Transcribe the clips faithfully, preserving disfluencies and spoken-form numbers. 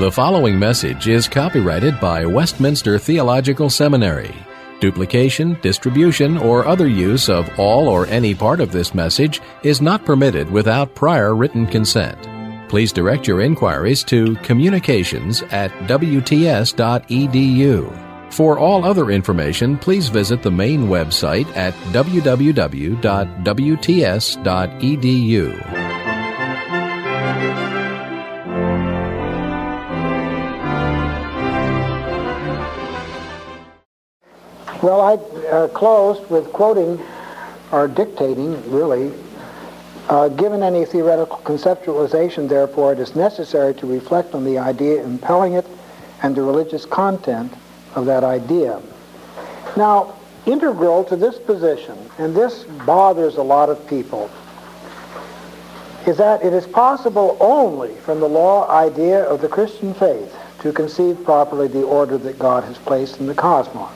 The following message is copyrighted by Westminster Theological Seminary. Duplication, distribution, or other use of all or any part of this message is not permitted without prior written consent. Please direct your inquiries to communications at w t s dot e d u. For all other information, please visit the main website at w w w dot w t s dot e d u. Well, I uh, closed with quoting, or dictating, really, uh, given any theoretical conceptualization, therefore, it is necessary to reflect on the idea impelling it and the religious content of that idea. Now, integral to this position, and this bothers a lot of people, is that it is possible only from the law idea of the Christian faith to conceive properly the order that God has placed in the cosmos.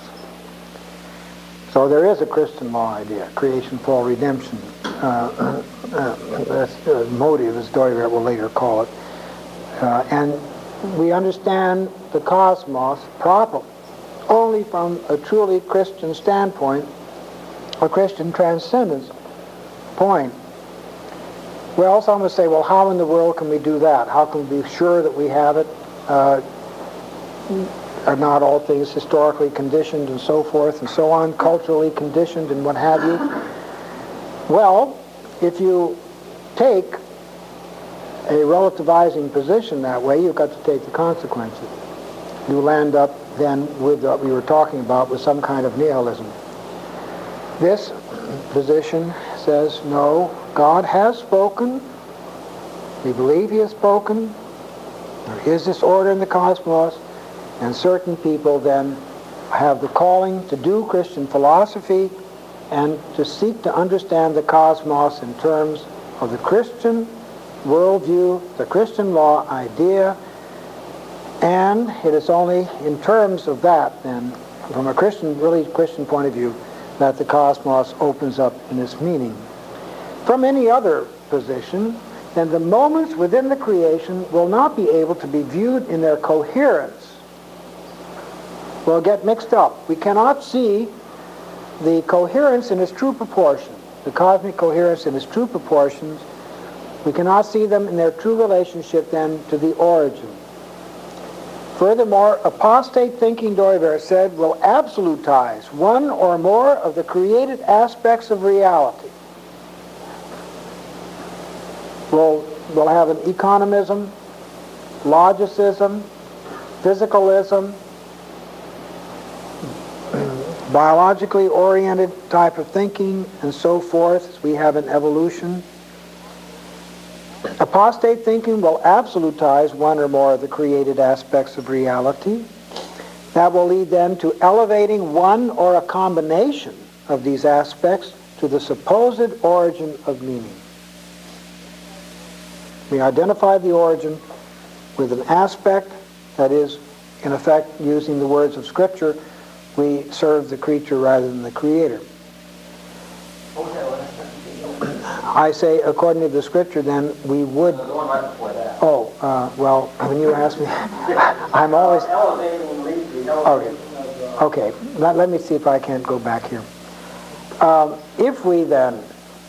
So there is a Christian law idea, creation, fall, redemption. Uh, uh, that's the motive, as Dooyeweerd will later call it. Uh, and we understand the cosmos properly only from a truly Christian standpoint, a Christian transcendence point. Well, some will say, well, how in the world can we do that? How can we be sure that we have it? Uh, Are not all things historically conditioned and so forth and so on, culturally conditioned and what have you? Well, if you take a relativizing position that way, you've got to take the consequences. You land up then with what we were talking about, with some kind of nihilism. This position says, no, God has spoken. We believe he has spoken. There is this order in the cosmos. And certain people then have the calling to do Christian philosophy and to seek to understand the cosmos in terms of the Christian worldview, the Christian law idea, and it is only in terms of that then, from a Christian, really Christian point of view, that the cosmos opens up in its meaning. From any other position, then the moments within the creation will not be able to be viewed in their coherence. Will get mixed up. We cannot see the coherence in its true proportion, the cosmic coherence in its true proportions. We cannot see them in their true relationship then to the origin. Furthermore, apostate thinking, Dooyeweerd said, will absolutize one or more of the created aspects of reality. We'll, we'll have an economism, logicism, physicalism, biologically oriented type of thinking, and so forth. We have an evolution. Apostate thinking will absolutize one or more of the created aspects of reality. That will lead then to elevating one or a combination of these aspects to the supposed origin of meaning. We identify the origin with an aspect that is, in effect, using the words of Scripture, we serve the creature rather than the creator. I say, according to the Scripture, then, we would... Oh, uh, well, when you ask me, I'm always... Okay, okay. Let, let me see if I can't go back here. Um, if we then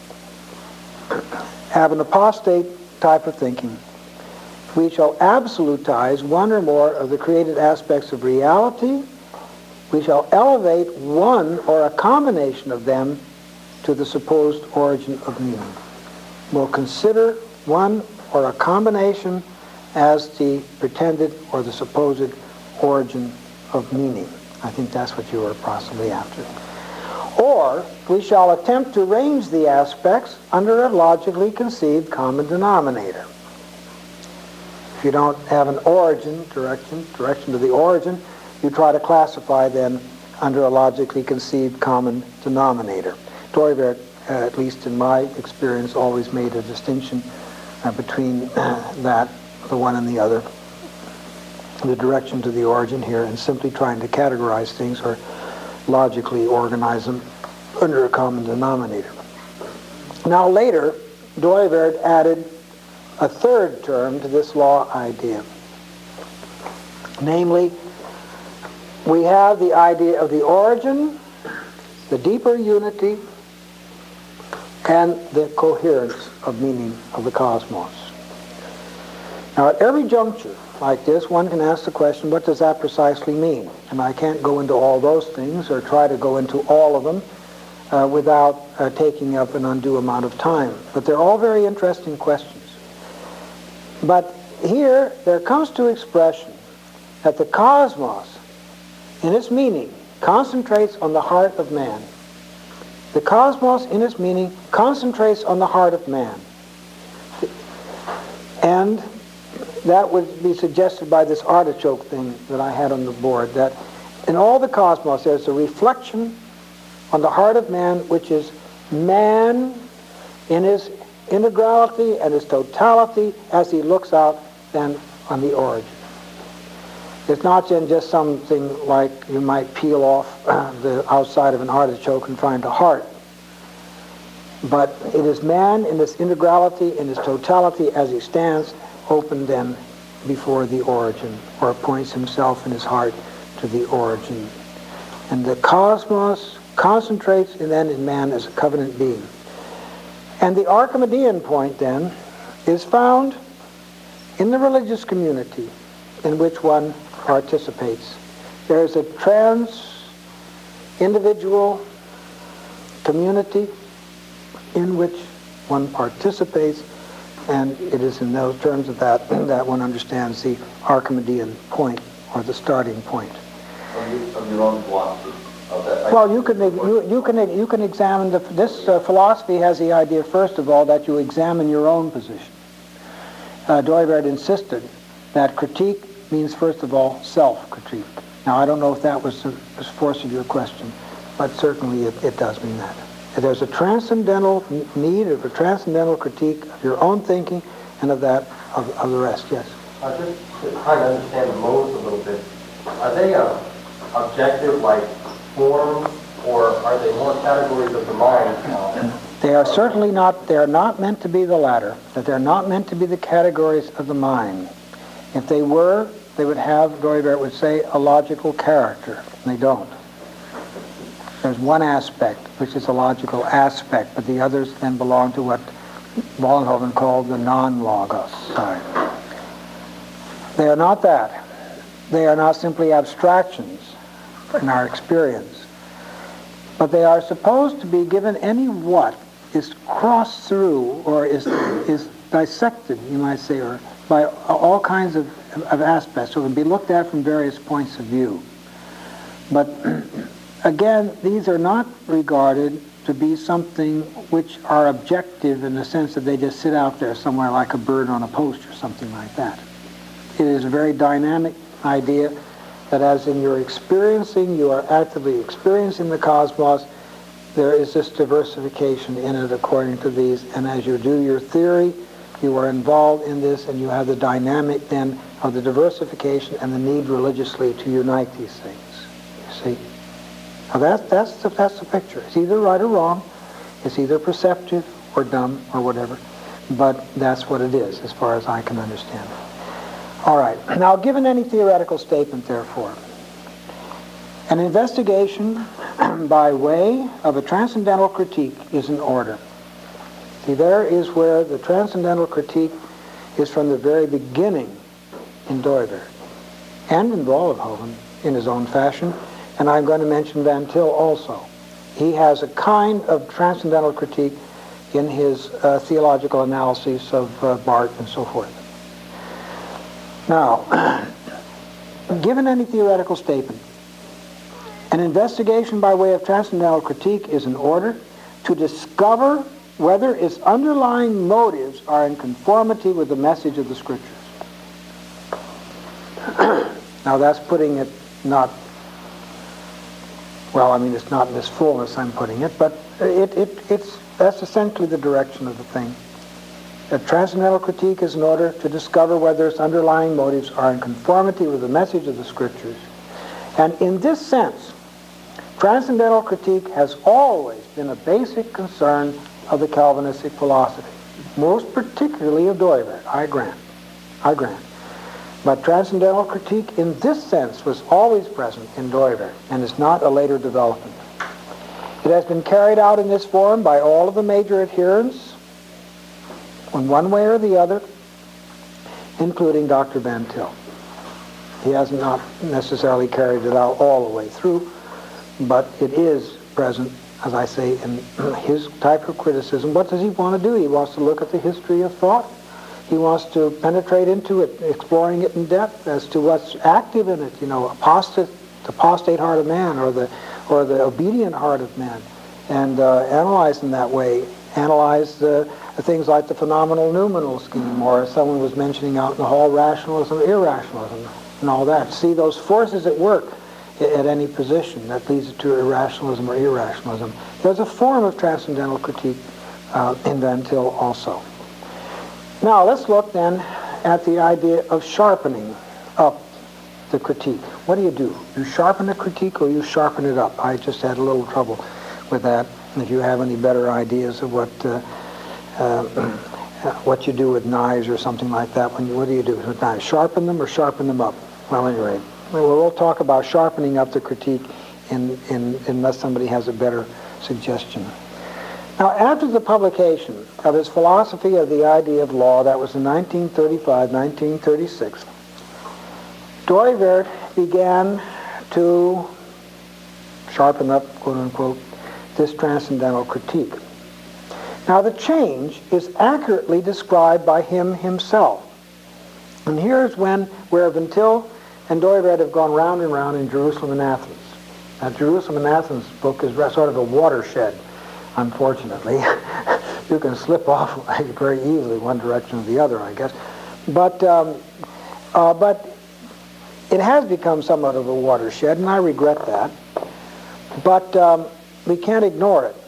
have an apostate type of thinking, we shall absolutize one or more of the created aspects of reality. We shall elevate one or a combination of them to the supposed origin of meaning. We'll consider one or a combination as the pretended or the supposed origin of meaning. I think that's what you were possibly after. Or we shall attempt to range the aspects under a logically conceived common denominator. If you don't have an origin, direction, direction to the origin, you try to classify then under a logically conceived common denominator. Dooyeweerd, uh, at least in my experience, always made a distinction uh, between uh, that, the one and the other, the direction to the origin here, and simply trying to categorize things or logically organize them under a common denominator. Now later, Dooyeweerd added a third term to this law idea. Namely, we have the idea of the origin, the deeper unity, and the coherence of meaning of the cosmos. Now, at every juncture like this, one can ask the question, what does that precisely mean? And I can't go into all those things or try to go into all of them uh, without uh, taking up an undue amount of time. But they're all very interesting questions. But here, there comes to expression that the cosmos, in its meaning, concentrates on the heart of man. The cosmos, in its meaning, concentrates on the heart of man. And that would be suggested by this artichoke thing that I had on the board, that in all the cosmos there's a reflection on the heart of man, which is man in his integrality and his totality as he looks out then on the origin. It's not then just something like you might peel off uh, the outside of an artichoke and find a heart. But it is man in his integrality, in his totality as he stands open then before the origin, or points himself in his heart to the origin. And the cosmos concentrates then in man as a covenant being. And the Archimedean point then is found in the religious community in which one participates. There is a trans-individual community in which one participates, and it is in those terms of that that one understands the Archimedean point, or the starting point. Of your, of your own philosophy. Of that, well, you can you, you can you can examine the, this uh, philosophy has the idea first of all that you examine your own position. Uh, Dooyeweerd insisted that critique means first of all self-critique. Now I don't know if that was the force of your question, but certainly it, it does mean that. There's a transcendental need of a transcendental critique of your own thinking and of that of, of the rest. Yes. Uh, just to try to understand the modes a little bit. Are they uh, objective, like forms, or are they more categories of the mind? Uh, they are certainly not. They are not meant to be the latter. That they're not meant to be the categories of the mind. If they were, they would have, Dooyeweerd would say, a logical character. And they don't. There's one aspect, which is a logical aspect, but the others then belong to what Vollenhoven called the non-logos side. They are not that. They are not simply abstractions in our experience, but they are supposed to be given any what is crossed through or is is dissected, you might say, or by all kinds of, of aspects, so it can be looked at from various points of view. But again, these are not regarded to be something which are objective in the sense that they just sit out there somewhere like a bird on a post or something like that. It is a very dynamic idea that as in your experiencing, you are actively experiencing the cosmos, there is this diversification in it according to these, and as you do your theory, you are involved in this, and you have the dynamic then of the diversification and the need religiously to unite these things, you see. Now that, that's, the, that's the picture. It's either right or wrong. It's either perceptive or dumb or whatever. But that's what it is as far as I can understand it. All right. Now, given any theoretical statement, therefore, an investigation by way of a transcendental critique is in order. See, there is where the transcendental critique is from the very beginning in Dooyeweerd and in Vollenhoven in his own fashion. And I'm going to mention Van Til also. He has a kind of transcendental critique in his uh, theological analyses of uh, Barth and so forth. Now, given any theoretical statement, an investigation by way of transcendental critique is in order to discover whether its underlying motives are in conformity with the message of the Scriptures. Now, that's putting it not... Well, I mean, it's not in this fullness I'm putting it, but it, it, it's, that's essentially the direction of the thing. A transcendental critique is in order to discover whether its underlying motives are in conformity with the message of the Scriptures. And in this sense, transcendental critique has always been a basic concern of the Calvinistic philosophy, most particularly of Dooyeweerd, I grant. I grant. But transcendental critique in this sense was always present in Dooyeweerd and is not a later development. It has been carried out in this form by all of the major adherents in one way or the other, including Doctor Van Til. He has not necessarily carried it out all the way through, but it is present, as I say, in his type of criticism. What does he want to do? He wants to look at the history of thought. He wants to penetrate into it, exploring it in depth as to what's active in it, you know, apostate, the apostate heart of man or the or the obedient heart of man, and uh, analyze in that way. Analyze the, the things like the phenomenal noumenal scheme, or as someone was mentioning out in the hall, rationalism, irrationalism, and all that. See those forces at work at any position that leads to irrationalism or irrationalism. There's a form of transcendental critique uh, in Van Til also. Now let's look then at the idea of sharpening up the critique. What do you do? You sharpen the critique or you sharpen it up? I just had a little trouble with that. If you have any better ideas of what uh, uh, what you do with knives or something like that, when you, what do you do with knives? Sharpen them or sharpen them up? Well, anyway, we'll, we'll talk about sharpening up the critique in, in, unless somebody has a better suggestion. Now, after the publication of his philosophy of the idea of law, that was in nineteen thirty-five, nineteen thirty-six, Dooyeweerd began to sharpen up, quote unquote, this transcendental critique. Now, the change is accurately described by him himself. And here's when, where Van Til and Dooyeweerd have gone round and round in Jerusalem and Athens. Now, Jerusalem and Athens book is sort of a watershed. Unfortunately, you can slip off very easily one direction or the other, I guess. But um, uh, but it has become somewhat of a watershed, and I regret that. But um, we can't ignore it.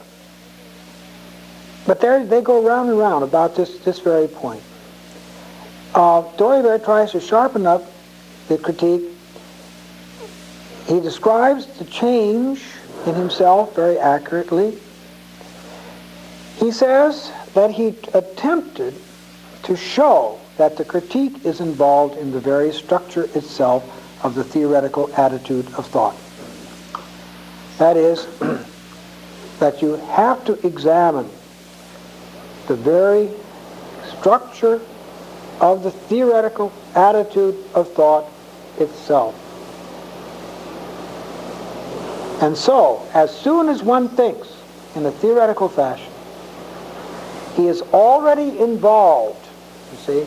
But there they go round and round about this this very point. Uh, Dooyeweerd tries to sharpen up the critique. He describes the change in himself very accurately. He says that he attempted to show that the critique is involved in the very structure itself of the theoretical attitude of thought. That is, that you have to examine the very structure of the theoretical attitude of thought itself. And so, as soon as one thinks in a theoretical fashion, he is already involved, you see.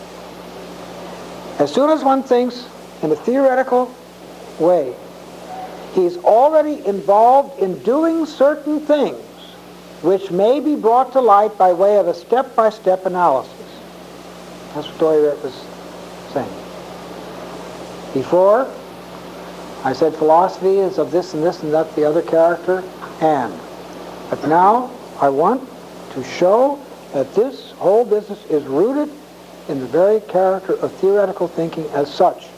As soon as one thinks in a theoretical way, he is already involved in doing certain things which may be brought to light by way of a step-by-step analysis. That's what Dooyeweerd was saying. Before, I said philosophy is of this and this and that, the other character, and. But now, I want to show that this whole business is rooted in the very character of theoretical thinking as such.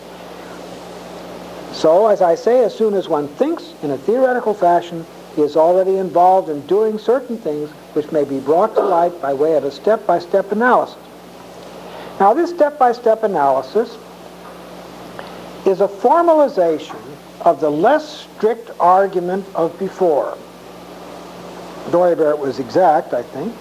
So, as I say, as soon as one thinks in a theoretical fashion, he is already involved in doing certain things which may be brought to light by way of a step-by-step analysis. Now, this step-by-step analysis is a formalization of the less strict argument of before. Dooyeweerd was exact, I think.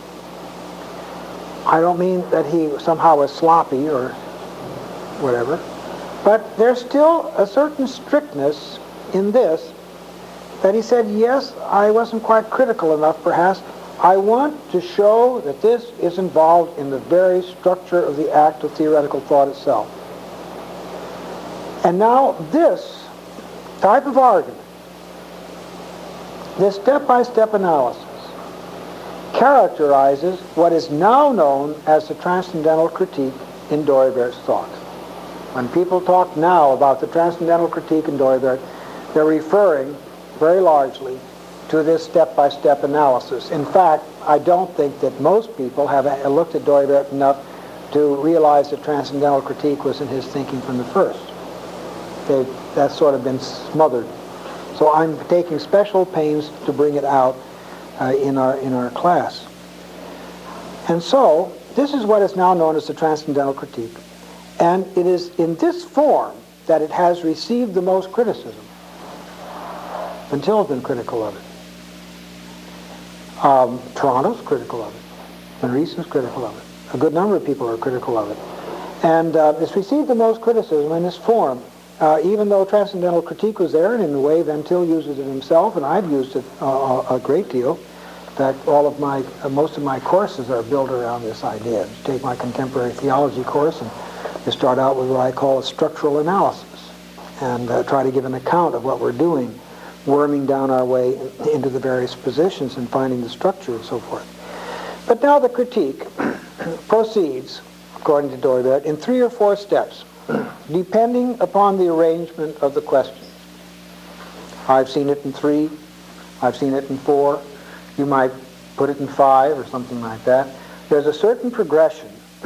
I don't mean that he somehow was sloppy or whatever, but there's still a certain strictness in this that he said, yes, I wasn't quite critical enough perhaps. I want to show that this is involved in the very structure of the act of theoretical thought itself. And now this type of argument, this step-by-step analysis, characterizes what is now known as the transcendental critique in Dooyeweerd's thought. When people talk now about the transcendental critique in Dooyeweerd, they're referring very largely to this step-by-step analysis. In fact, I don't think that most people have looked at Dooyeweerd enough to realize that transcendental critique was in his thinking from the first. They, that's sort of been smothered. So I'm taking special pains to bring it out uh, in our in our class. And so this is what is now known as the transcendental critique. And it is in this form that it has received the most criticism. Van Til's been critical of it. Um, Toronto's critical of it. Van Riesen's critical of it. A good number of people are critical of it. And uh, it's received the most criticism in this form, uh, even though Transcendental Critique was there, and in a way Van Til uses it himself, and I've used it uh, a great deal. In fact, all of my, uh, most of my courses are built around this idea. You take my contemporary theology course, and you start out with what I call a structural analysis, and uh, try to give an account of what we're doing, worming down our way into the various positions and finding the structure and so forth. But now the critique proceeds, according to Dooyeweerd, in three or four steps, depending upon the arrangement of the questions. I've seen it in three, I've seen it in four, you might put it in five or something like that. There's a certain progression.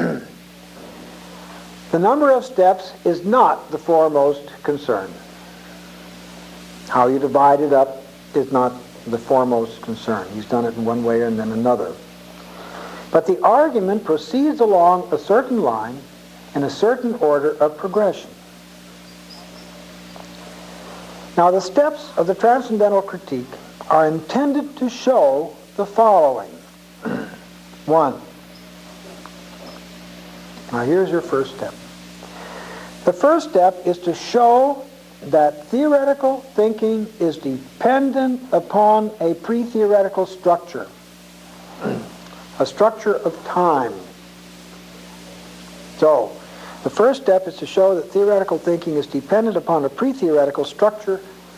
The number of steps is not the foremost concern. How you divide it up is not the foremost concern. He's done it in one way and then another. But the argument proceeds along a certain line in a certain order of progression. Now, the steps of the Transcendental Critique are intended to show the following. One. Now, here's your first step. The first step is to show that theoretical thinking is dependent upon a pre-theoretical structure, a structure of time. So, the first step is to show that theoretical thinking is dependent upon a pre-theoretical structure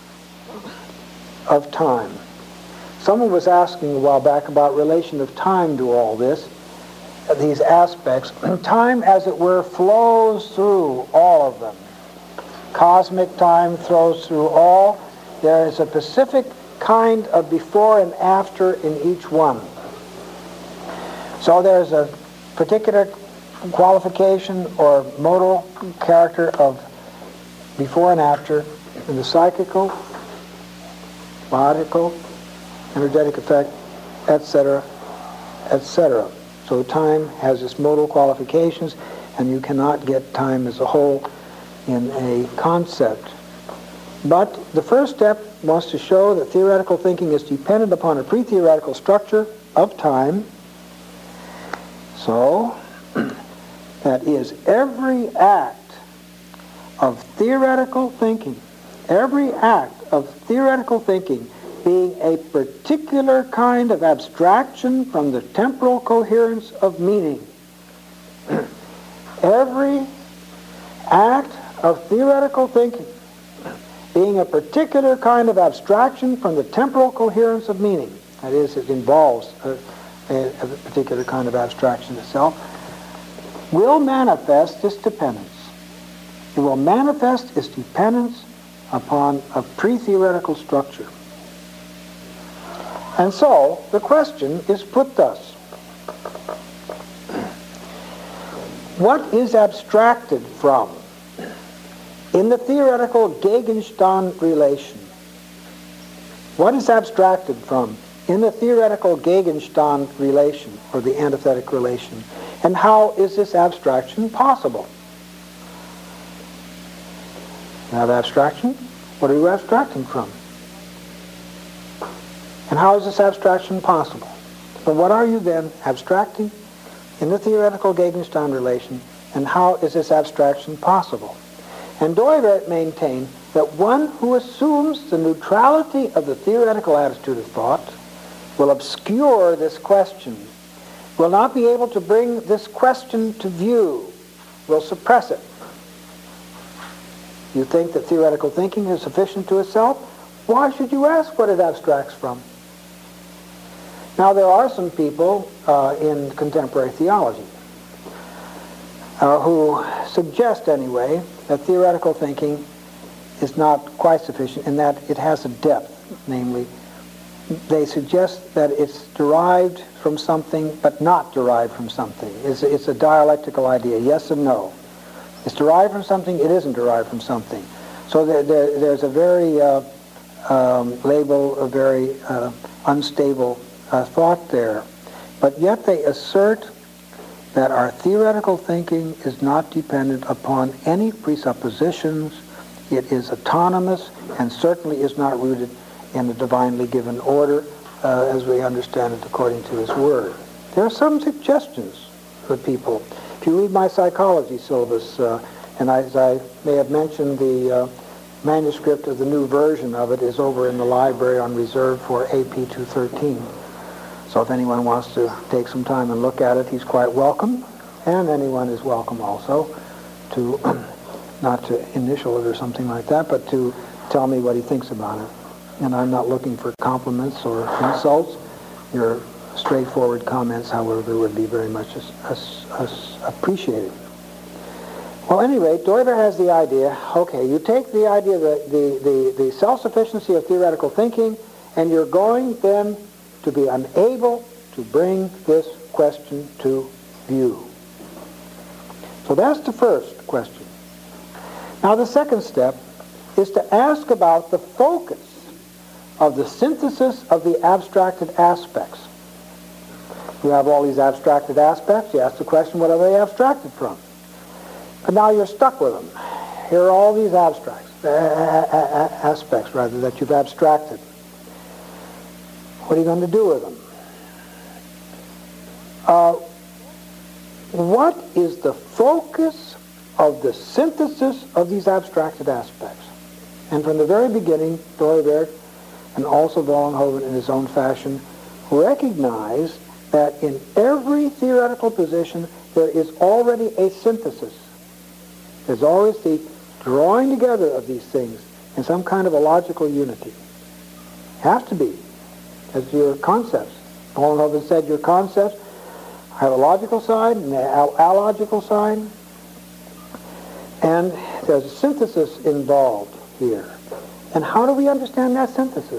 of time. Someone was asking a while back about relation of time to all this, these aspects. Time, as it were, flows through all of them. Cosmic time flows through all. There is a specific kind of before and after in each one. So there's a particular qualification or modal character of before and after in the psychical, biotical, energetic effect, et cetera, et cetera. So time has its modal qualifications, and you cannot get time as a whole in a concept. But the first step wants to show that theoretical thinking is dependent upon a pre-theoretical structure of time. So, that is, every act of theoretical thinking, every act of theoretical thinking being a particular kind of abstraction from the temporal coherence of meaning. Every act of theoretical thinking being a particular kind of abstraction from the temporal coherence of meaning. That is, it involves a, a, a particular kind of abstraction itself, will manifest its dependence. It will manifest its dependence upon a pre-theoretical structure. And so, the question is put thus. What is abstracted from in the theoretical Gegenstand relation? What is abstracted from in the theoretical Gegenstand relation, or the antithetic relation? And how is this abstraction possible? You have abstraction. What are you abstracting from? And how is this abstraction possible? But what are you then abstracting in the theoretical Gegenstand relation, and how is this abstraction possible? And Dooyeweerd maintained that one who assumes the neutrality of the theoretical attitude of thought will obscure this question, will not be able to bring this question to view, will suppress it. You think that theoretical thinking is sufficient to itself? Why should you ask what it abstracts from? Now, there are some people uh, in contemporary theology uh, who suggest, anyway, that theoretical thinking is not quite sufficient in that it has a depth. Namely, they suggest that it's derived from something but not derived from something. It's, it's a dialectical idea, yes and no. It's derived from something, it isn't derived from something. So there, there, there's a very uh, um, label, a very uh, unstable Uh, thought there. But yet they assert that our theoretical thinking is not dependent upon any presuppositions. It is autonomous and certainly is not rooted in a divinely given order uh, as we understand it according to his word. There are some suggestions for people. If you read my psychology syllabus, uh, and as I may have mentioned, the uh, manuscript of the new version of it is over in the library on reserve for A P two thirteen. So if anyone wants to take some time and look at it, he's quite welcome. And anyone is welcome also to, not to initial it or something like that, but to tell me what he thinks about it. And I'm not looking for compliments or insults. Your straightforward comments, however, would be very much as, as, as appreciated. Well, at any rate, Deuber has the idea, okay, you take the idea, the, the, the, the self-sufficiency of theoretical thinking, and you're going then to be unable to bring this question to view. So that's the first question. Now the second step is to ask about the focus of the synthesis of the abstracted aspects. You have all these abstracted aspects, you ask the question, what are they abstracted from? But now you're stuck with them. Here are all these abstracts, uh, uh, uh, aspects rather, that you've abstracted. What are you going to do with them? Uh, what is the focus of the synthesis of these abstracted aspects? And from the very beginning, Deuber and also Vollenhoven in his own fashion recognized that in every theoretical position there is already a synthesis. There's always the drawing together of these things in some kind of a logical unity. Has to be, as your concepts. Vollenhoven said your concepts have a logical side and an allogical side, and there's a synthesis involved here. And how do we understand that synthesis?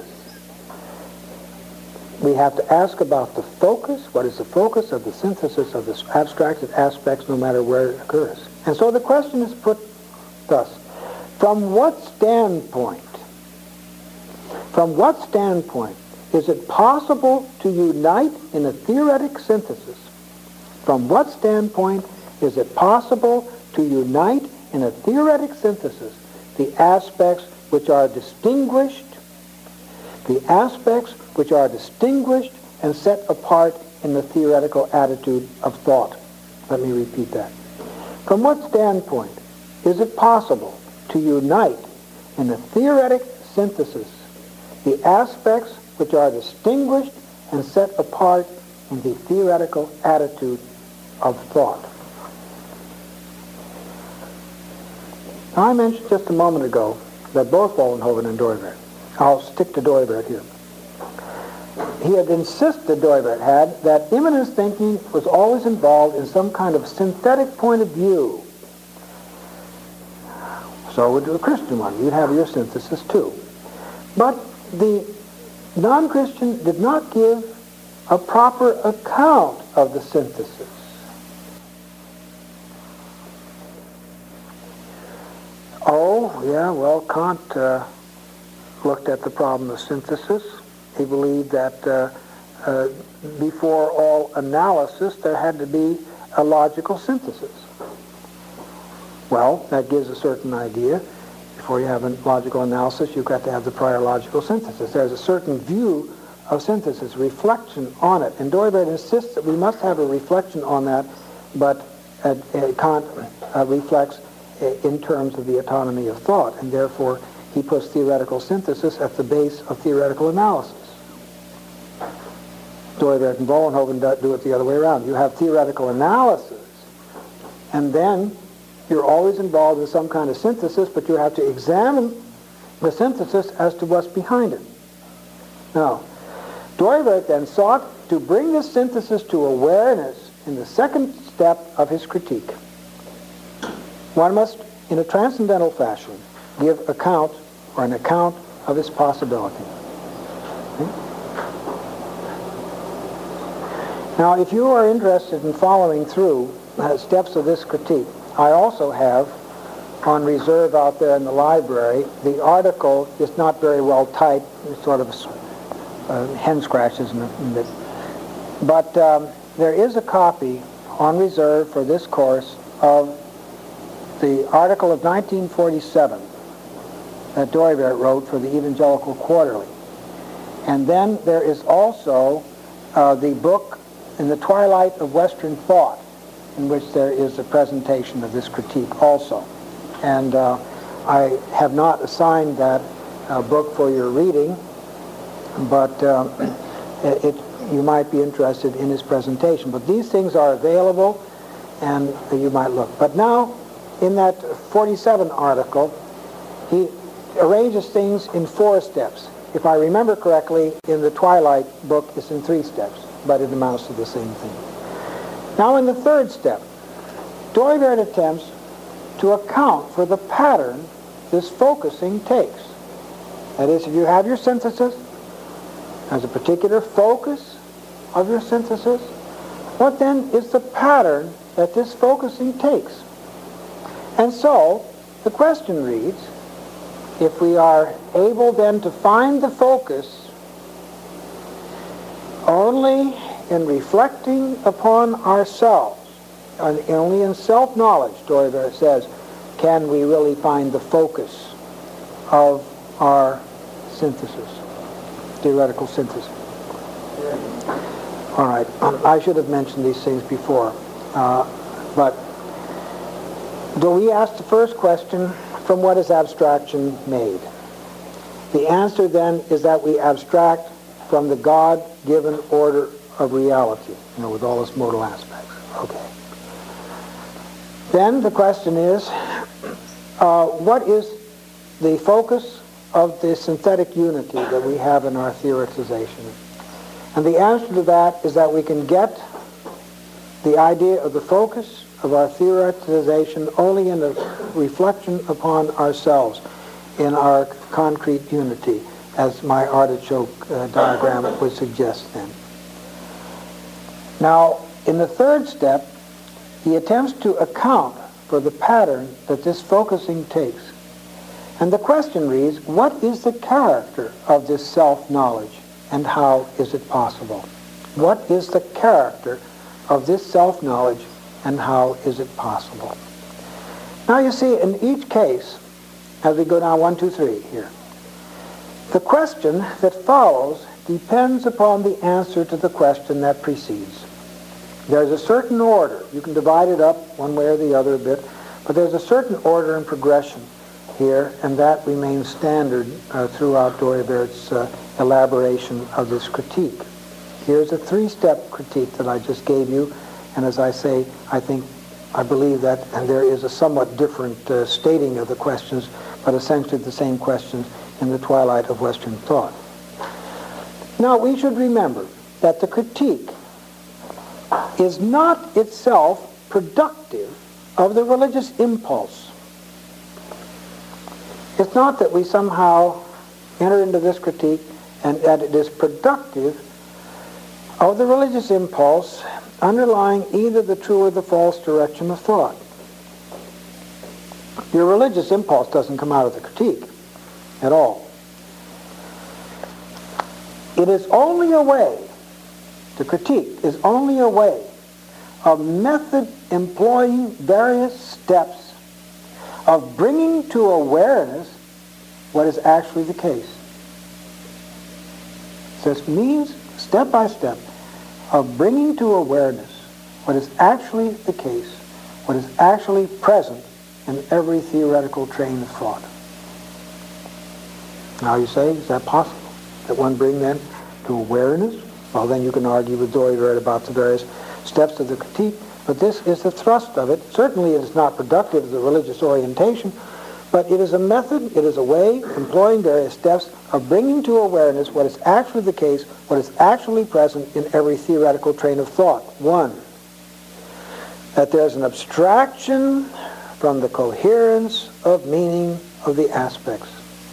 We have to ask about the focus. What is the focus of the synthesis of the abstracted aspects, no matter where it occurs? And so the question is put thus: from what standpoint, from what standpoint is it possible to unite in a theoretic synthesis? From what standpoint is it possible to unite in a theoretic synthesis the aspects which are distinguished, the aspects which are distinguished and set apart in the theoretical attitude of thought? Let me repeat that. From what standpoint is it possible to unite in a theoretic synthesis the aspects which are distinguished and set apart in the theoretical attitude of thought? Now, I mentioned just a moment ago that both Vollenhoven and Deuber, I'll stick to Deuber here, he had insisted, Deuber had, that immanence thinking was always involved in some kind of synthetic point of view. So would a Christian one. You'd have your synthesis too. But the non-Christian did not give a proper account of the synthesis. Oh, yeah, well, Kant uh, looked at the problem of synthesis. He believed that uh, uh, before all analysis, there had to be a logical synthesis. Well, that gives a certain idea. Before you have a logical analysis, you've got to have the prior logical synthesis. There's a certain view of synthesis, reflection on it. And Deuber insists that we must have a reflection on that, but uh, uh, Kant uh, reflects uh, in terms of the autonomy of thought, and therefore he puts theoretical synthesis at the base of theoretical analysis. Deuber and Vollenhoven do it the other way around. You have theoretical analysis, and then you're always involved in some kind of synthesis, but you have to examine the synthesis as to what's behind it. Now, Deuber then sought to bring this synthesis to awareness in the second step of his critique. One must, in a transcendental fashion, give account or an account of its possibility. Okay? Now, if you are interested in following through uh, steps of this critique, I also have on reserve out there in the library. The article is not very well typed, it's sort of uh, hen scratches in a bit. But um, there is a copy on reserve for this course of the article of nineteen forty-seven that Dooyeweerd wrote for the Evangelical Quarterly. And then there is also uh, the book In the Twilight of Western Thought, in which there is a presentation of this critique also. And uh, I have not assigned that uh, book for your reading, but uh, it, it, you might be interested in his presentation. But these things are available, and uh, you might look. But now, in that forty-seven article, he arranges things in four steps. If I remember correctly, in the Twilight book, it's in three steps, but it amounts to the same thing. Now, in the third step, Dooyeweerd attempts to account for the pattern this focusing takes. That is, if you have your synthesis, as a particular focus of your synthesis, what then is the pattern that this focusing takes? And so, the question reads, if we are able then to find the focus only in reflecting upon ourselves, and only in self-knowledge, Dooyeweerd says, can we really find the focus of our synthesis, theoretical synthesis. All right, um, I should have mentioned these things before, uh, but do we ask the first question, from what is abstraction made? The answer then is that we abstract from the God-given order of reality, you know, with all its modal aspects. Okay. Then the question is, uh, what is the focus of the synthetic unity that we have in our theoretization? And the answer to that is that we can get the idea of the focus of our theoretization only in a reflection upon ourselves in our concrete unity, as my artichoke uh, diagram would suggest then. Now, in the third step, he attempts to account for the pattern that this focusing takes. And the question reads, what is the character of this self-knowledge, and how is it possible? What is the character of this self-knowledge, and how is it possible? Now you see, in each case, as we go down one, two, three here, the question that follows depends upon the answer to the question that precedes. There's a certain order. You can divide it up one way or the other a bit, but there's a certain order and progression here, and that remains standard uh, throughout Dooyeweerd's uh, elaboration of this critique. Here's a three-step critique that I just gave you, and as I say, I think, I believe that and there is a somewhat different uh, stating of the questions, but essentially the same questions in the Twilight of Western Thought. Now, we should remember that the critique is not itself productive of the religious impulse. It's not that we somehow enter into this critique and that it is productive of the religious impulse underlying either the true or the false direction of thought. Your religious impulse doesn't come out of the critique at all. It is only a way, the critique is only a way of method employing various steps of bringing to awareness what is actually the case. So it means, step by step, of bringing to awareness what is actually the case, what is actually present in every theoretical train of thought. Now you say, is that possible? That one bring then to awareness? Well, then you can argue with Dooyeweerd about the various steps of the critique, but this is the thrust of it. Certainly it is not productive of the religious orientation, but it is a method, it is a way, employing various steps of bringing to awareness what is actually the case, what is actually present in every theoretical train of thought. One, that there's an abstraction from the coherence of meaning of the aspects.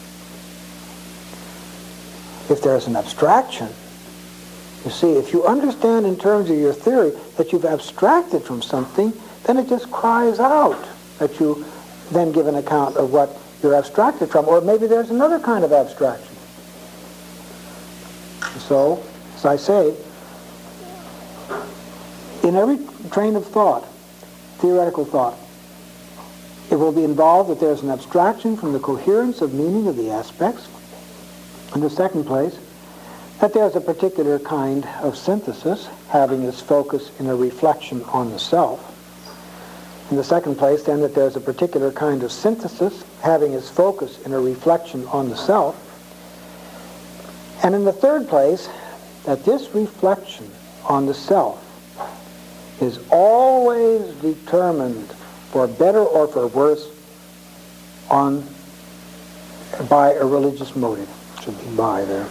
If there's an abstraction, you see, if you understand in terms of your theory that you've abstracted from something, then it just cries out that you then give an account of what you're abstracted from, or maybe there's another kind of abstraction. So, as I say, In every train of thought, theoretical thought, it will be involved that there's an abstraction from the coherence of meaning of the aspects. In the second place, that there's a particular kind of synthesis having its focus in a reflection on the self. In the second place, then, that there's a particular kind of synthesis having its focus in a reflection on the self. And in the third place, that this reflection on the self is always determined, for better or for worse, on by a religious motive. Should be by there.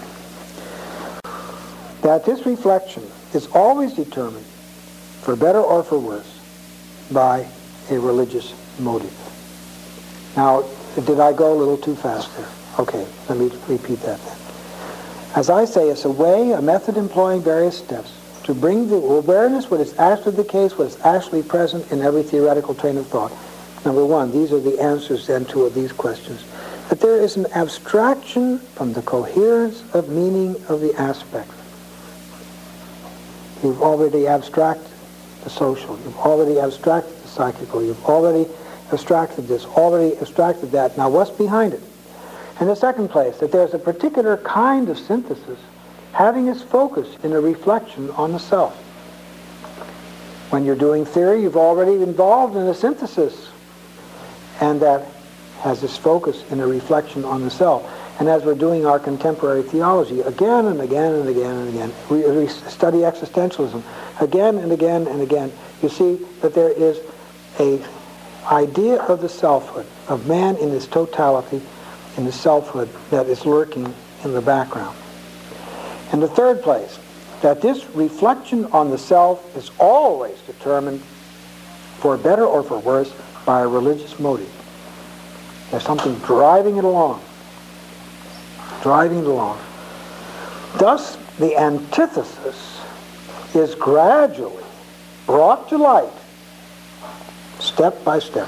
That this reflection is always determined, for better or for worse, by a religious motive. Now, did I go a little too fast there? Okay, let me repeat that then. As I say, it's a way, a method employing various steps to bring the awareness what is actually the case, what is actually present in every theoretical train of thought. Number one, these are the answers then to these questions. That there is an abstraction from the coherence of meaning of the aspects. You've already abstracted the social. You've already abstracted the psychical. You've already abstracted this, already abstracted that. Now what's behind it? In the second place, that there's a particular kind of synthesis having its focus in a reflection on the self. When you're doing theory, you've already involved in a synthesis, and that has its focus in a reflection on the self. And as we're doing our contemporary theology again and again and again and again, we, we study existentialism again and again and again, you see that there is a idea of the selfhood, of man in his totality, in the selfhood that is lurking in the background. In the third place, that this reflection on the self is always determined, for better or for worse, by a religious motive. There's something driving it along. Driving it along. Thus, the antithesis is gradually brought to light, step by step.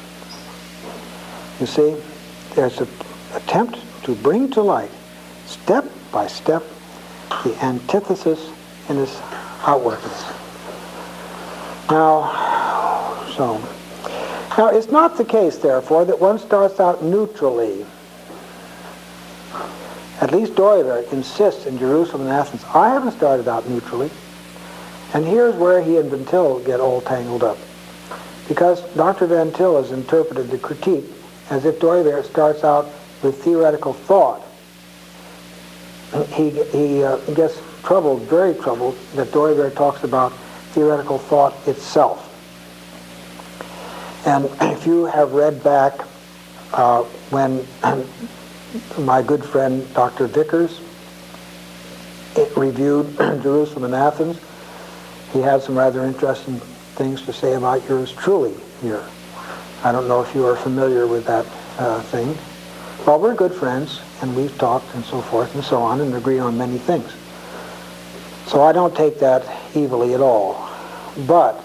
You see, there's an attempt to bring to light, step by step, the antithesis in its outworkings. Now, so, now it's not the case, therefore, that one starts out neutrally. At least Dooyeweerd insists in Jerusalem and Athens. I haven't started out neutrally. And here's where he and Van Til get all tangled up. Because Doctor Van Til has interpreted the critique as if Dooyeweerd starts out with theoretical thought. He, he uh, gets troubled, very troubled, that Dooyeweerd talks about theoretical thought itself. And if you have read back uh, when my good friend Doctor Vickers it reviewed Jerusalem and Athens, he had some rather interesting things to say about yours truly here. I don't know if you are familiar with that uh, thing. Well, we're good friends, and we've talked and so forth and so on, and agree on many things. So I don't take that evilly at all. But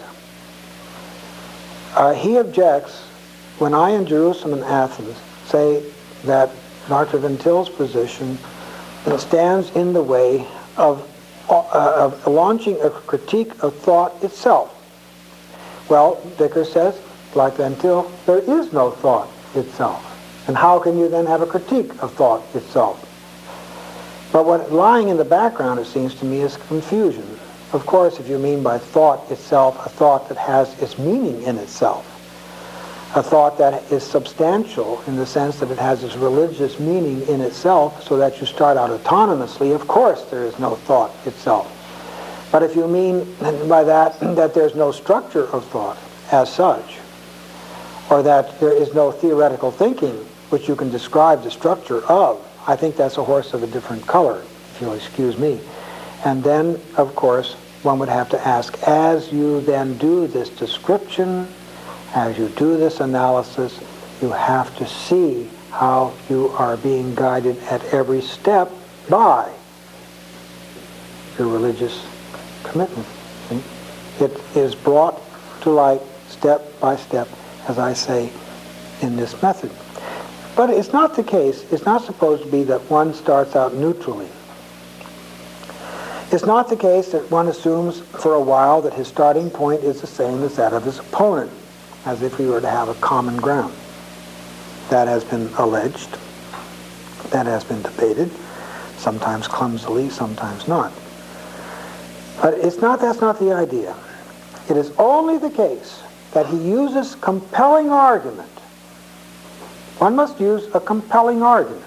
uh, he objects when I in Jerusalem and Athens say that Doctor Van Til's position stands in the way of, uh, of launching a critique of thought itself. Well, Vickers says, like Van Til, there is no thought itself. And how can you then have a critique of thought itself? But what lying in the background, it seems to me, is confusion. Of course, if you mean by thought itself, a thought that has its meaning in itself, a thought that is substantial in the sense that it has its religious meaning in itself, so that you start out autonomously, of course there is no thought itself. But if you mean by that that there's no structure of thought as such, or that there is no theoretical thinking which you can describe the structure of, I think that's a horse of a different color, if you'll excuse me. And then, of course, one would have to ask, as you then do this description, as you do this analysis, you have to see how you are being guided at every step by your religious commitment. See? It is brought to light step by step, as I say, in this method. But it's not the case, it's not supposed to be that one starts out neutrally. It's not the case that one assumes for a while that his starting point is the same as that of his opponent, as if we were to have a common ground. That has been alleged. That has been debated, sometimes clumsily, sometimes not. But it's not, that's not the idea. It is only the case that he uses compelling argument. One must use a compelling argument.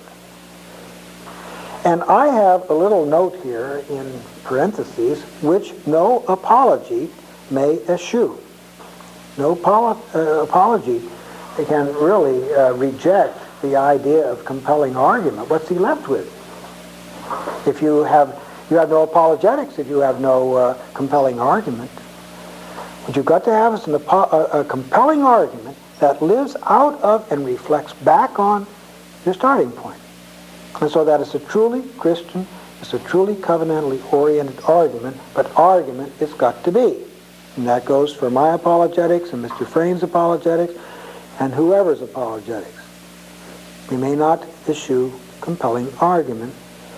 And I have a little note here in parentheses, which no apology may eschew. No poli- uh, apology can really uh, reject the idea of compelling argument. What's he left with? If you have, you have no apologetics, if you have no uh, compelling argument. What you've got to have is an, a, a compelling argument that lives out of and reflects back on your starting point. And so that is a truly Christian, it's a truly covenantally oriented argument, but argument it's got to be. And that goes for my apologetics and Mister Frame's apologetics and whoever's apologetics. We may not issue compelling argument,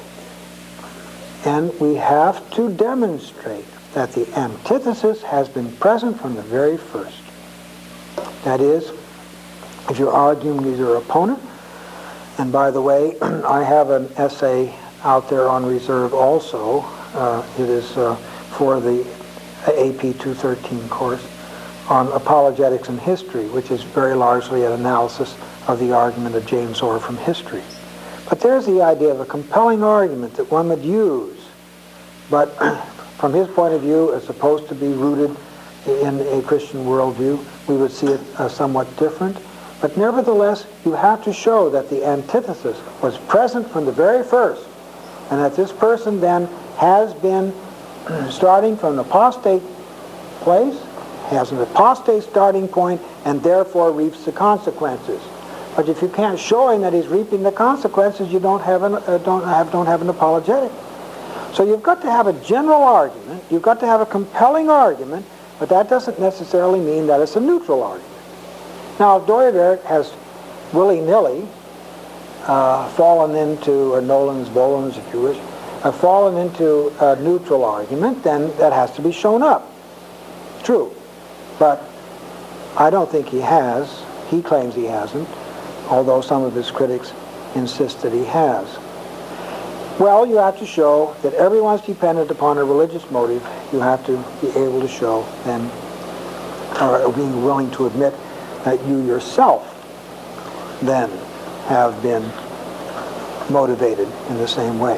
and we have to demonstrate that the antithesis has been present from the very first. That is, if you're arguing with your opponent, and by the way, I have an essay out there on reserve also. Uh, it is uh, for the A P two thirteen course on apologetics and history, which is very largely an analysis of the argument of James Orr from history. But there's the idea of a compelling argument that one would use, but from his point of view, as supposed to be rooted in a Christian worldview, we would see it uh, somewhat different. But nevertheless, you have to show that the antithesis was present from the very first, and that this person then has been starting from an apostate place, has an apostate starting point, and therefore reaps the consequences. But if you can't show him that he's reaping the consequences, you don't have an uh, don't have don't have an apologetic. So you've got to have a general argument. You've got to have a compelling argument, but that doesn't necessarily mean that it's a neutral argument. Now, if Dooyeweerd has willy-nilly uh, fallen into, or Nolens Volens, if you wish, uh, fallen into a neutral argument, then that has to be shown up. True. But I don't think he has. He claims he hasn't, although some of his critics insist that he has. Well, you have to show that everyone's dependent upon a religious motive. You have to be able to show, then, or being willing to admit that you yourself then have been motivated in the same way.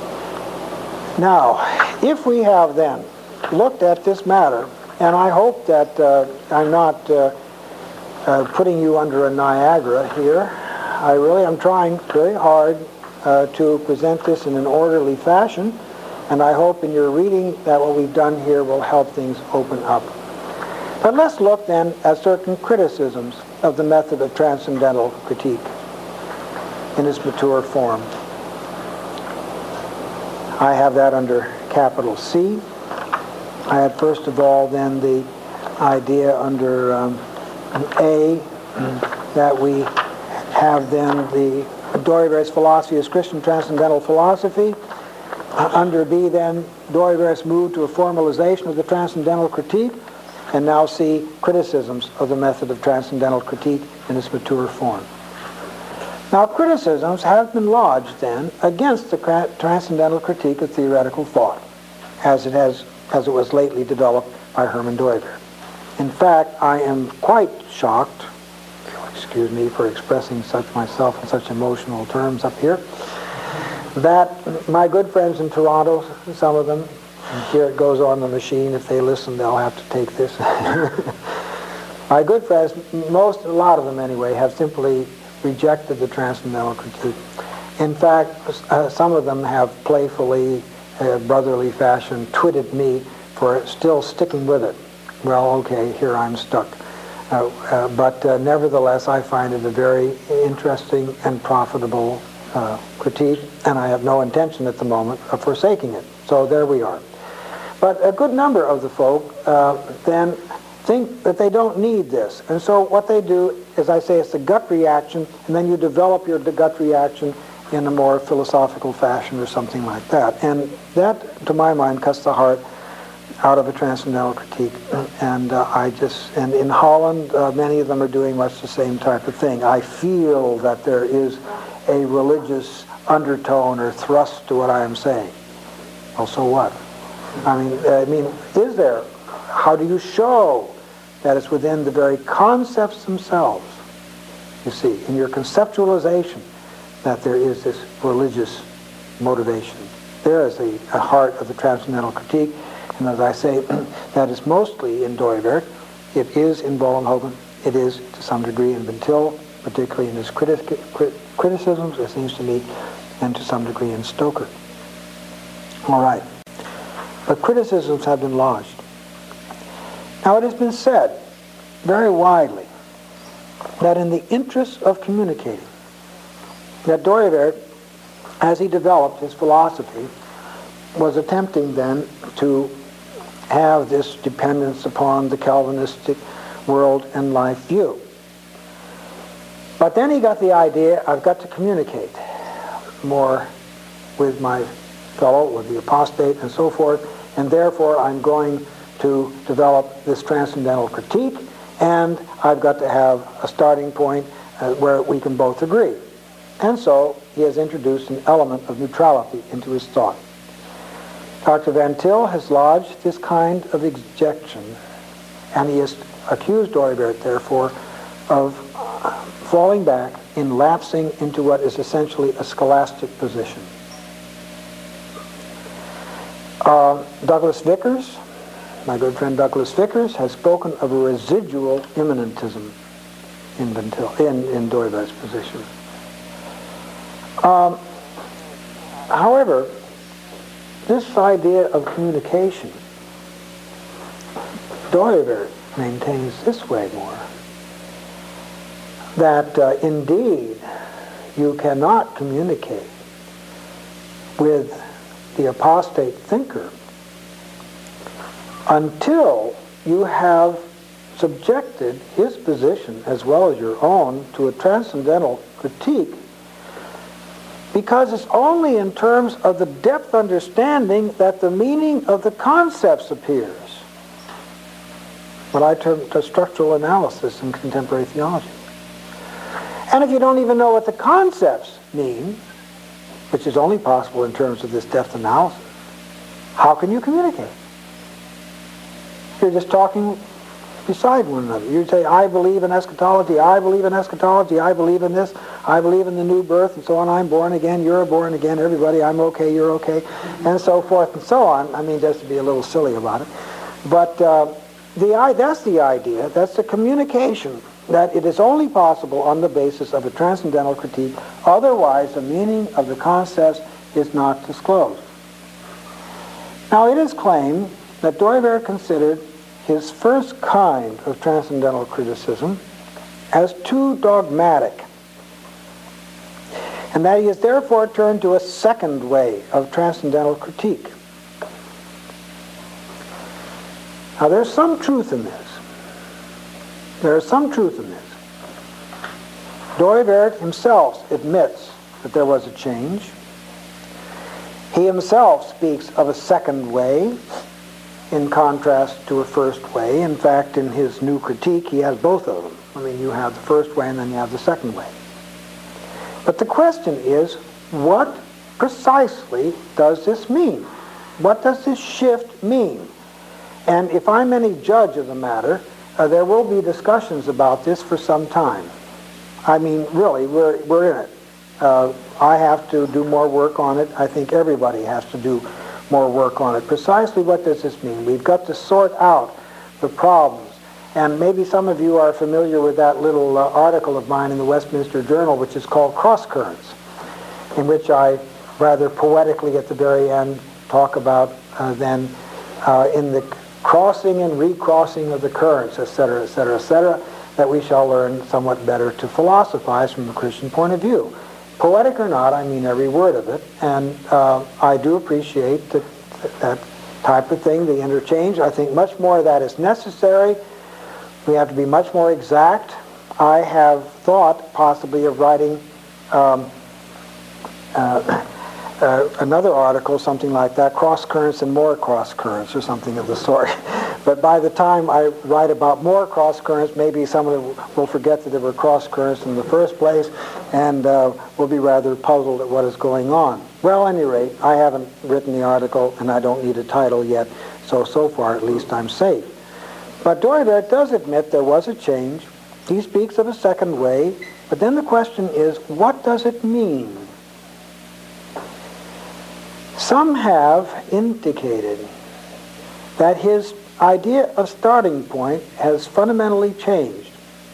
Now, if we have then looked at this matter, and I hope that uh, I'm not uh, uh, putting you under a Niagara here. I really am trying very hard uh, to present this in an orderly fashion, and I hope in your reading that what we've done here will help things open up. But let's look then at certain criticisms of the method of transcendental critique in its mature form. I have that under capital C. I had first of all then the idea under um, A that we have then the Dooyeweerd's philosophy as Christian transcendental philosophy. Uh, under B then, Dooyeweerd's moved to a formalization of the transcendental critique, and now see criticisms of the method of transcendental critique in its mature form. Now, criticisms have been lodged then against the transcendental critique of theoretical thought, as it has, as it was lately developed by Herman Dooyeweerd. In fact, I am quite shocked, excuse me for expressing such myself in such emotional terms up here, that my good friends in Toronto, some of them, and here it goes on the machine. If they listen, they'll have to take this. My good friends, most, a lot of them anyway, have simply rejected the transcendental critique. In fact, uh, some of them have playfully, uh, brotherly fashion, twitted me for still sticking with it. Well, okay, here I'm stuck. Uh, uh, but uh, nevertheless, I find it a very interesting and profitable uh, critique, and I have no intention at the moment of forsaking it. So there we are. But a good number of the folk uh, then think that they don't need this. And so what they do, as I say, it's the gut reaction, and then you develop your gut reaction in a more philosophical fashion or something like that. And that, to my mind, cuts the heart out of a transcendental critique. And uh, I just, and in Holland, uh, many of them are doing much the same type of thing. I feel that there is a religious undertone or thrust to what I am saying. Well, so what? I mean, I mean, is there? How do you show that it's within the very concepts themselves, you see, in your conceptualization, that there is this religious motivation? There is the a heart of the transcendental critique, and as I say, that is mostly in Dooyeweerd. It is in Vollenhoven. It is, to some degree, in Van Til, particularly in his criti- crit- criticisms, it seems to me, and to some degree in Stoker. All right. But criticisms have been lodged. Now, it has been said very widely that in the interest of communicating, that Dooyeweerd, as he developed his philosophy, was attempting then to have this dependence upon the Calvinistic world and life view. But then he got the idea, I've got to communicate more with my fellow, with the apostate and so forth, and therefore I'm going to develop this transcendental critique, and I've got to have a starting point uh, where we can both agree. And so he has introduced an element of neutrality into his thought. Doctor Van Til has lodged this kind of objection, and he has accused Dooyeweerd, therefore, of falling back in lapsing into what is essentially a scholastic position. Uh, Douglas Vickers, my good friend Douglas Vickers, has spoken of a residual immanentism in, Van Til, in, in Dooyeweerd's position. Um, however, this idea of communication, Dooyeweerd maintains this way more, that uh, indeed you cannot communicate with the apostate thinker until you have subjected his position as well as your own to a transcendental critique, because it's only in terms of the depth understanding that the meaning of the concepts appears. What I term to structural analysis in contemporary theology. And if you don't even know what the concepts mean, which is only possible in terms of this depth analysis, how can you communicate? You're just talking beside one another. You say, I believe in eschatology, I believe in eschatology, I believe in this, I believe in the new birth, and so on, I'm born again, you're born again, everybody, I'm okay, you're okay, and so forth and so on. I mean, just to be a little silly about it. But uh, the that's the idea, that's the communication, that it is only possible on the basis of a transcendental critique, otherwise the meaning of the concepts is not disclosed. Now, it is claimed that Dooyeweerd considered his first kind of transcendental criticism as too dogmatic, and that he has therefore turned to a second way of transcendental critique. Now, there's some truth in this. There is some truth in this. Dooyeweerd himself admits that there was a change. He himself speaks of a second way in contrast to a first way. In fact, in his new critique, he has both of them. I mean, you have the first way and then you have the second way. But the question is, what precisely does this mean? What does this shift mean? And if I'm any judge of the matter, uh, there will be discussions about this for some time. I mean, really, we're, we're in it. Uh, I have to do more work on it. I think everybody has to do more work on it. Precisely what does this mean? We've got to sort out the problems. And maybe some of you are familiar with that little uh, article of mine in the Westminster Journal, which is called Cross Currents, in which I rather poetically at the very end talk about uh, then uh, in the crossing and recrossing of the currents, et cetera, et cetera, et cetera, that we shall learn somewhat better to philosophize from a Christian point of view. Poetic or not, I mean every word of it, and uh, I do appreciate that, that type of thing, the interchange. I think much more of that is necessary. We have to be much more exact. I have thought possibly of writing um, uh, uh, another article, something like that, cross currents and more cross currents or something of the sort. But by the time I write about more cross currents, maybe someone will forget that there were cross currents in the first place and uh, will be rather puzzled at what is going on. Well, at any rate, I haven't written the article and I don't need a title yet, so so far at least I'm safe. But Dooyeweerd does admit there was a change. He speaks of a second way, but then the question is, what does it mean? Some have indicated that his idea of starting point has fundamentally changed.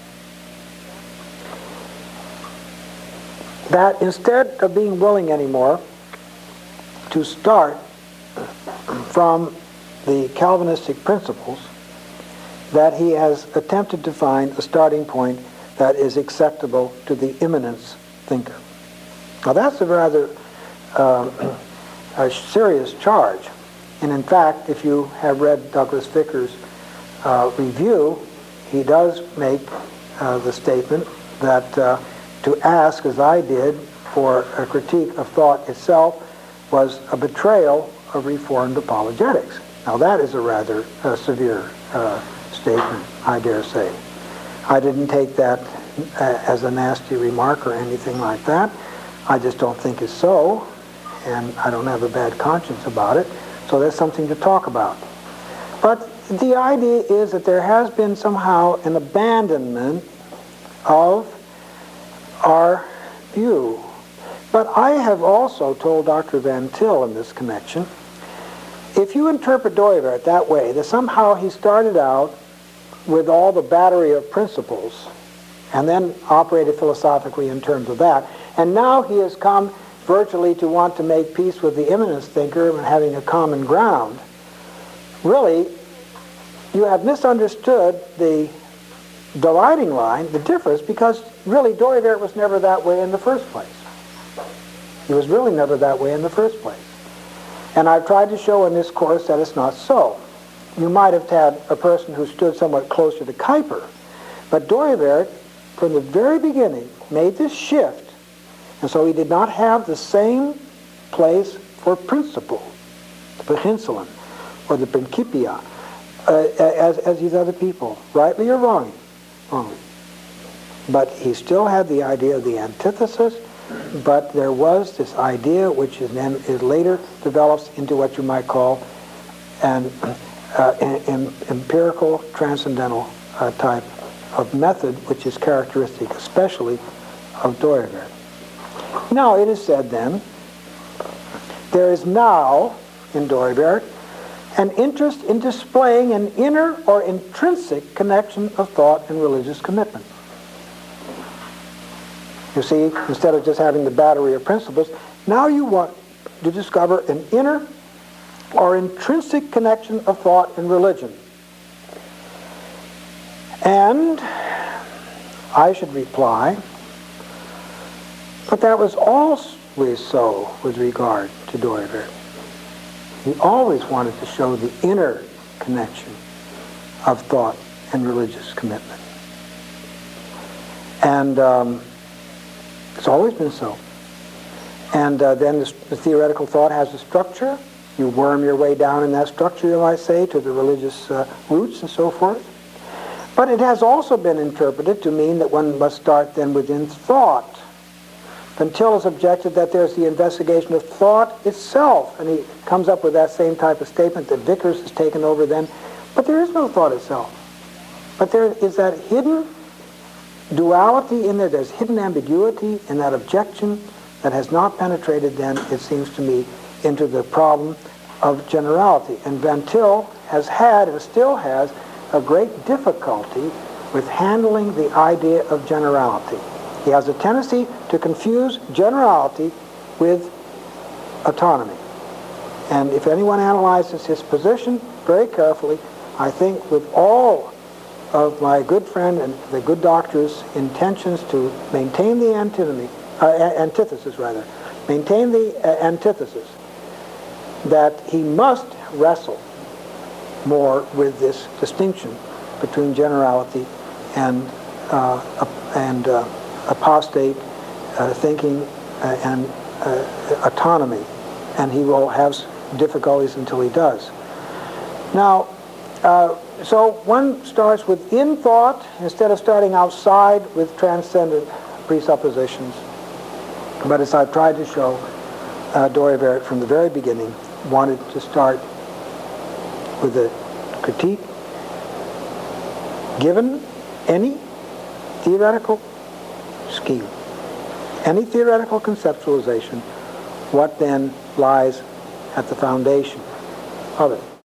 That instead of being willing anymore to start from the Calvinistic principles, that he has attempted to find a starting point that is acceptable to the immanence thinker. Now that's a rather uh, a serious charge. And in fact, if you have read Douglas Vickers' uh, review, he does make uh, the statement that uh, to ask, as I did, for a critique of thought itself was a betrayal of Reformed apologetics. Now that is a rather uh, severe uh, statement, I dare say. I didn't take that uh, as a nasty remark or anything like that. I just don't think it's so, and I don't have a bad conscience about it. So that's something to talk about. But the idea is that there has been somehow an abandonment of our view. But I have also told Doctor Van Til in this connection, if you interpret Dooyeweerd that way, that somehow he started out with all the battery of principles and then operated philosophically in terms of that, and now he has come virtually to want to make peace with the immanence thinker and having a common ground, really, you have misunderstood the dividing line, the difference, because really Dooyeweerd was never that way in the first place. He was really never that way in the first place. And I've tried to show in this course that it's not so. You might have had a person who stood somewhat closer to Kuyper, but Dooyeweerd, from the very beginning, made this shift. And so he did not have the same place for principle, the beginselen, or the principia, uh, as, as these other people, rightly or wrongly. wrongly. But he still had the idea of the antithesis, but there was this idea which is then is later develops into what you might call an, uh, an, an empirical transcendental uh, type of method, which is characteristic especially of Dooyeweerd. Now, it is said then, there is now, in Dooyeweerd, an interest in displaying an inner or intrinsic connection of thought and religious commitment. You see, instead of just having the battery of principles, now you want to discover an inner or intrinsic connection of thought and religion. And I should reply, but that was always so with regard to Dooyeweerd. He always wanted to show the inner connection of thought and religious commitment. And um, it's always been so. And uh, then the, the theoretical thought has a structure. You worm your way down in that structure, you might say, to the religious uh, roots and so forth. But it has also been interpreted to mean that one must start then within thought. Van Til has objected that there's the investigation of thought itself, and he comes up with that same type of statement that Vickers has taken over then. But there is no thought itself. But there is that hidden duality in there, there's hidden ambiguity in that objection that has not penetrated then, it seems to me, into the problem of generality. And Van Til has had, and still has, a great difficulty with handling the idea of generality. He has a tendency to confuse generality with autonomy. And if anyone analyzes his position very carefully, I think with all of my good friend and the good doctor's intentions to maintain the antinomy, uh, antithesis rather, maintain the uh, antithesis, that he must wrestle more with this distinction between generality and uh, and uh, apostate uh, thinking uh, and uh, autonomy, and he will have difficulties until he does. Now, uh, so one starts within thought instead of starting outside with transcendent presuppositions. But as I've tried to show, uh, Dore Verret from the very beginning wanted to start with a critique. Given any theoretical scheme, any theoretical conceptualization, what then lies at the foundation of it?